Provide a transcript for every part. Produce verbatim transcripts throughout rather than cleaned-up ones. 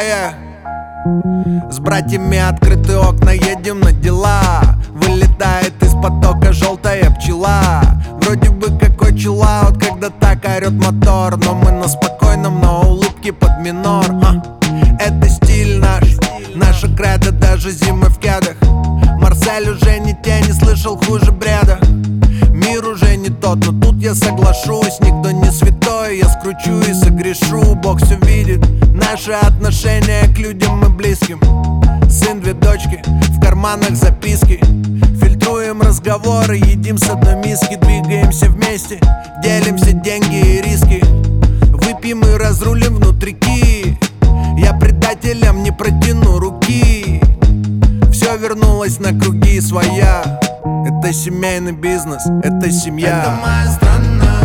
yeah. С братьями открыты окна, едем на дела. Вылетает из потока желтая пчела. Вроде бы какой чиллаут, когда так орет мотор. Но мы на спокойном, но улыбки под минор. а. Это стиль наш, наша кредо даже зимой в кедах. Марсель уже не те, не слышал хуже бреда. Мир уже не тот, но тут я соглашусь. Никто не святой, я скручу и согрешу. Бог все видит, наши отношения к людям и близким. Сын, две дочки, в карманах записки. Фильтруем разговоры, едим с одной миски. Двигаемся вместе, делимся деньги и риски. Выпьем и разрулим внутрики. Я предателям не протяну руки. Все вернулось на круги своя. Это семейный бизнес, это семья. Это моя страна,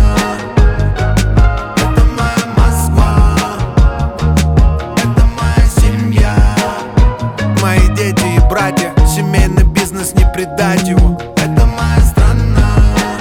это моя Москва, это моя семья. Мои дети и братья, семейный бизнес, не предать его. Это моя страна,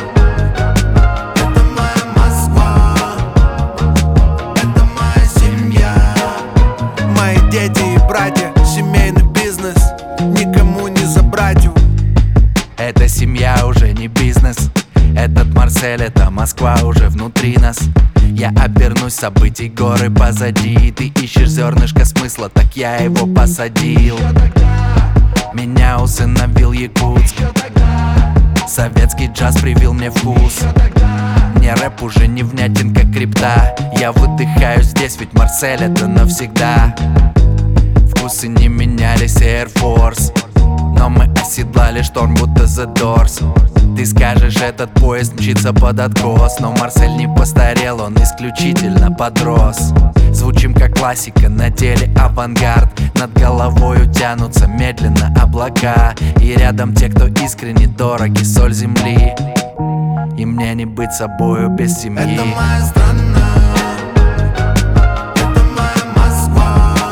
это моя Москва, это моя семья. Мои дети и братья, семейный бизнес, никому не забрать его. Эта семья уже не бизнес. Этот Марсель, это Москва уже внутри нас. Я обернусь, событий горы позади. Ты ищешь зернышко смысла, так я его посадил. Меня усыновил Якутск. Советский джаз привил мне вкус. Мне рэп уже не внятен, как крипта. Я выдыхаю здесь, ведь Марсель это навсегда. Вкусы не менялись, Air Force. Но мы оседлали шторм, будто The Doors. Ты скажешь, этот поезд мчится под откос. Но Марсель не постарел, он исключительно подрос. Звучим как классика, на деле авангард. Над головою тянутся медленно облака. И рядом те, кто искренне дороги, соль земли. И мне не быть собою без семьи. Это моя страна, это моя Москва,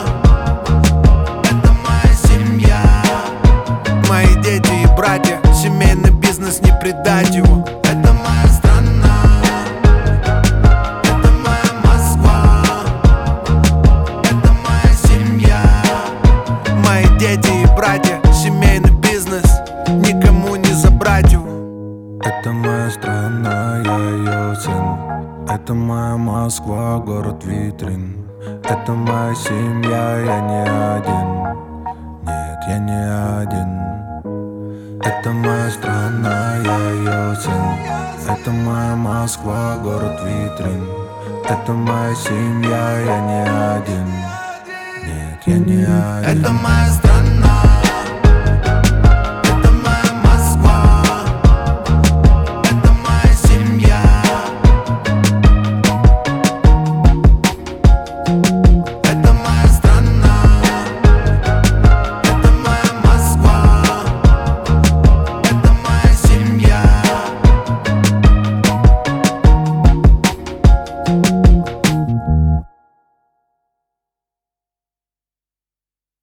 это моя семья. Мои дети и братья, семейный бизнес, не предать его. Это моя страна, это моя Москва, это моя семья. Мои дети и братья, семейный бизнес, никому не забрать его. Это моя страна, я ее сын. Это моя Москва, город витрин. Это моя семья, я не один. Нет, я не один. Это моя страна, я ее сын. Это моя Москва, город витрин. Это моя семья, я не один. Нет, я не один. Это моя страна.